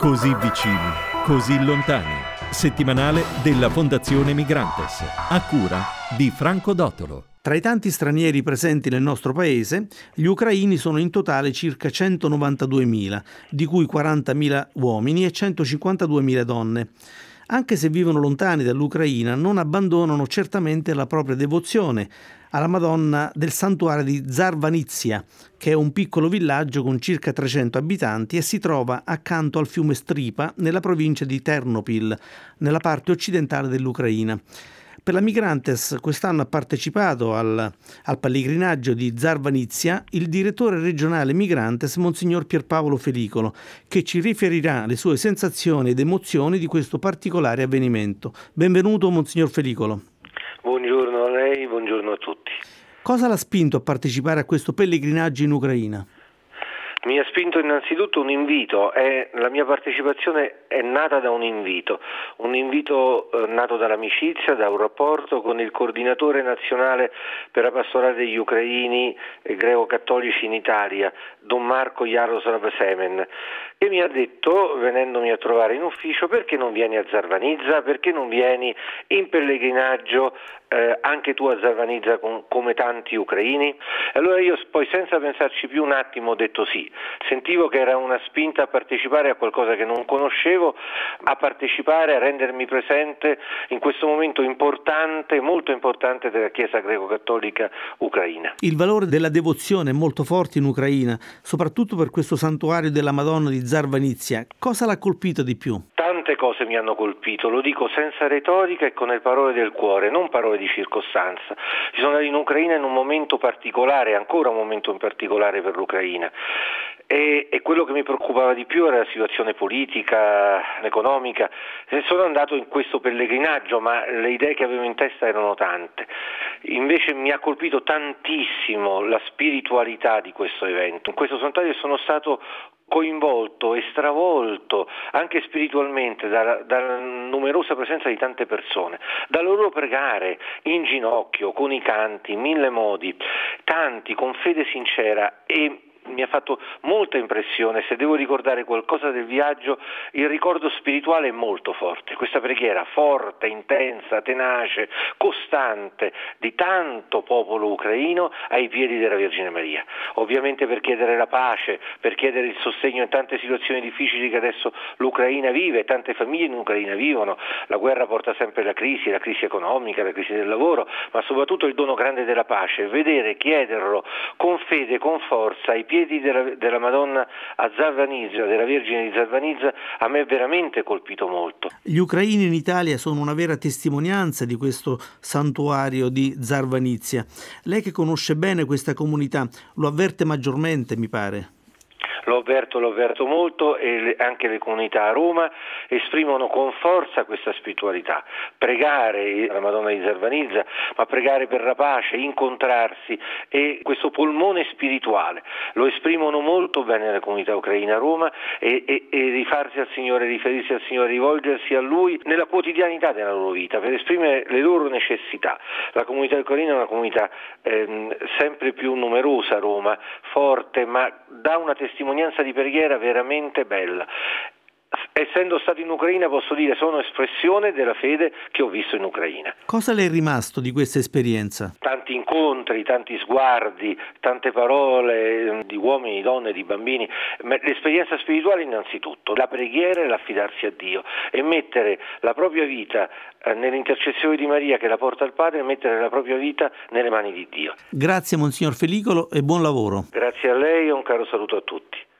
Così vicini, così lontani. Settimanale della Fondazione Migrantes, a cura di Franco Dotolo. Tra i tanti stranieri presenti nel nostro paese, gli ucraini sono in totale circa 192.000, di cui 40.000 uomini e 152.000 donne. Anche se vivono lontani dall'Ucraina, non abbandonano certamente la propria devozione alla Madonna del santuario di Zarvanitsia, che è un piccolo villaggio con circa 300 abitanti e si trova accanto al fiume Stripa, nella provincia di Ternopil, nella parte occidentale dell'Ucraina. Per la Migrantes quest'anno ha partecipato al pellegrinaggio di Zarvanitsia il direttore regionale Migrantes, Monsignor Pierpaolo Felicolo, che ci riferirà le sue sensazioni ed emozioni di questo particolare avvenimento. Benvenuto, Monsignor Felicolo. Buongiorno a lei, buongiorno a tutti. Cosa l'ha spinto a partecipare a questo pellegrinaggio in Ucraina? Mi ha spinto innanzitutto un invito, la mia partecipazione è nata da un invito nato dall'amicizia, da un rapporto con il coordinatore nazionale per la pastorale degli ucraini greco-cattolici in Italia, Don Marco Jaroslav Semen, che mi ha detto, venendomi a trovare in ufficio: perché non vieni a Zarvanitsa, perché non vieni in pellegrinaggio anche tu a Zarvanitsa come tanti ucraini? Allora io poi, senza pensarci più un attimo, ho detto sì. Sentivo che era una spinta a partecipare a qualcosa che non conoscevo, a partecipare, a rendermi presente in questo momento importante, molto importante della Chiesa greco-cattolica ucraina. Il valore della devozione è molto forte in Ucraina, soprattutto per questo santuario della Madonna di Zarvanitsia. Cosa l'ha colpito di più? Tante cose mi hanno colpito, lo dico senza retorica e con le parole del cuore, non parole di circostanza. Ci sono andato in Ucraina in un momento particolare, ancora un momento in particolare per l'Ucraina. E quello che mi preoccupava di più era la situazione politica, economica. Sono andato in questo pellegrinaggio, ma le idee che avevo in testa erano tante. Invece mi ha colpito tantissimo la spiritualità di questo evento. In questo santuario sono stato coinvolto e stravolto anche spiritualmente dalla numerosa presenza di tante persone, da loro pregare in ginocchio, con i canti, in mille modi, tanti con fede sincera, e mi ha fatto molta impressione. Se devo ricordare qualcosa del viaggio, il ricordo spirituale è molto forte. Questa preghiera forte, intensa, tenace, costante di tanto popolo ucraino ai piedi della Vergine Maria. Ovviamente per chiedere la pace, per chiedere il sostegno in tante situazioni difficili che adesso l'Ucraina vive, tante famiglie in Ucraina vivono. La guerra porta sempre la crisi economica, la crisi del lavoro, ma soprattutto il dono grande della pace. Vedere, chiederlo con fede, con forza, ai piedi della Madonna a Zarvanitsa, della Vergine di Zarvanitsa, a me veramente colpito molto. Gli ucraini in Italia sono una vera testimonianza di questo santuario di Zarvanitsia. Lei, che conosce bene questa comunità, lo avverte maggiormente, mi pare? Lo avverto molto, e anche le comunità a Roma esprimono con forza questa spiritualità. Pregare la Madonna di Zarvanitsa, ma pregare per la pace, incontrarsi, e questo polmone spirituale lo esprimono molto bene le comunità ucraine a Roma, e rifarsi al Signore, riferirsi al Signore, rivolgersi a Lui nella quotidianità della loro vita per esprimere le loro necessità. La comunità ucraina è una comunità sempre più numerosa a Roma, forte, ma dà una testimonianza di preghiera veramente bella. Essendo stato in Ucraina, posso dire, sono espressione della fede che ho visto in Ucraina. Cosa le è rimasto di questa esperienza? Tanti incontri, tanti sguardi, tante parole di uomini, donne, di bambini. L'esperienza spirituale innanzitutto, la preghiera e l'affidarsi a Dio, e mettere la propria vita nell'intercessione di Maria che la porta al Padre, e mettere la propria vita nelle mani di Dio. Grazie, Monsignor Felicolo, e buon lavoro. Grazie a lei e un caro saluto a tutti.